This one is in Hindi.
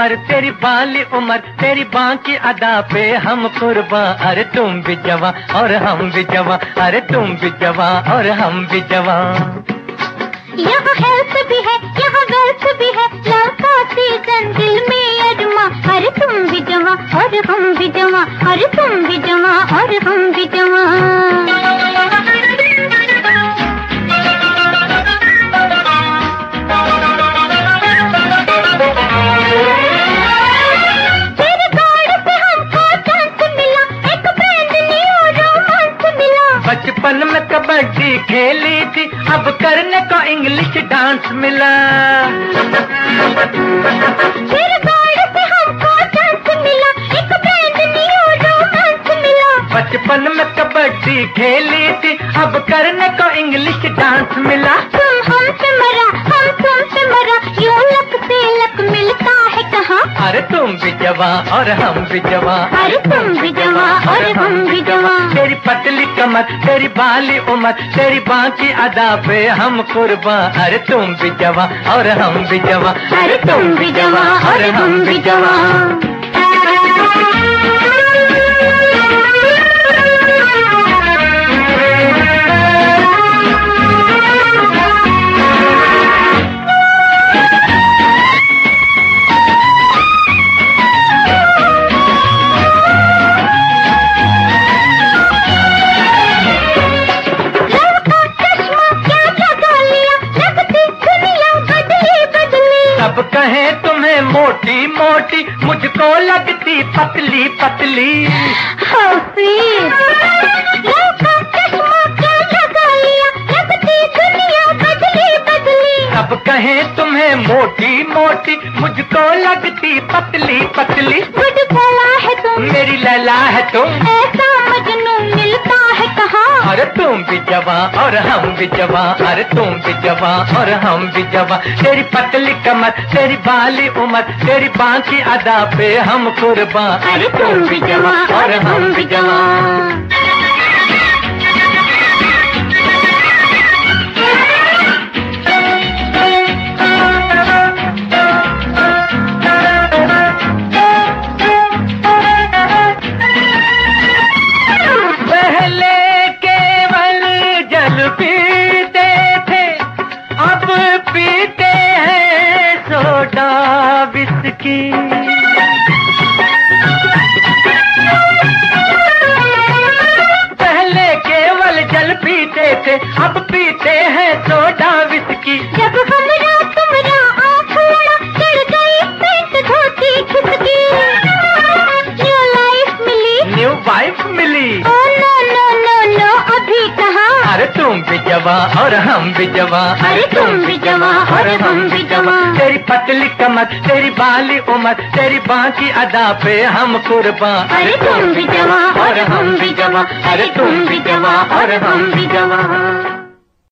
कमर तेरी बाली उम्र तेरी बाकी अदा पे हम कुर्बान। अरे तुम भी जवां और हम भी जवां, अरे तुम भी जवां और हम भी जवां। यहाँ हेल्थ भी है यहाँ वेल्थ भी है, लव का सीजन दिल में अजमा। अरे तुम भी जवां और हम भी जवां, अरे तुम भी जवां और हम भी जवां। तेरे गाड़ पे हमको चांस मिला, एक ब्रांड न्यू रोमांस मिला। बचपन में कबड्डी खेली थी, अब करने को इंग्लिश डांस मिला। तेरे गाड़ पे हमको चांस मिला, एक ब्रांड न्यू रोमांस मिला। बचपन में कबड्डी खेली थी, अब करने को इंग्लिश डांस मिला। तुम हमसे मरा हम तुमसे मरा, यूं लक से लक मिलता है कहाँ। अरे तुम भी जवां और हम भी जवां, अरे तुम भी जवां और हम भी जवां। तेरी पतली कमर तेरी बाली उम्र तेरी बाकी अदा पे हम कुर्बान। अरे तुम भी जवां और हम भी जवां, अरे तुम भी जवां और हम भी जवां। अब कहें तुम्हें मोटी मोटी, मुझको लगती पतली पतली। अब कहें तुम्हें मोटी मोटी, मुझको लगती पतली पतली। है तुम मेरी लैला है तुम, ऐसा मजनू मिलता है कहाँ। अरे तुम भी जवां और हम भी जवां, अरे तुम भी जवां और हम भी जवां। तेरी पतली कमर तेरी बाली उम्र तेरी बाकी अदा पे हम कुर्बान। अरे तुम भी जवां और हम भी जवां। पीते हैं सोडा विस्की, पहले केवल जल पीते थे, अब पीते हैं सोडा विस्की। जब हमरा तुम्हारा आँख लड़ा, गिर गई पेट धोती खिसकी। न्यू लाइफ मिली, न्यू वाइफ मिली। Oh no no no no अभी कहाँ। अरे तुम भी जवां और हम भी जवां, अरे तुम भी जवां और हम भी जवां। तेरी पतली कमर तेरी बाली उम्र तेरी बाकी अदा पे हम कुर्बान। अरे तुम भी जवां और हम भी जवां, अरे तुम भी जवां और हम भी जवां।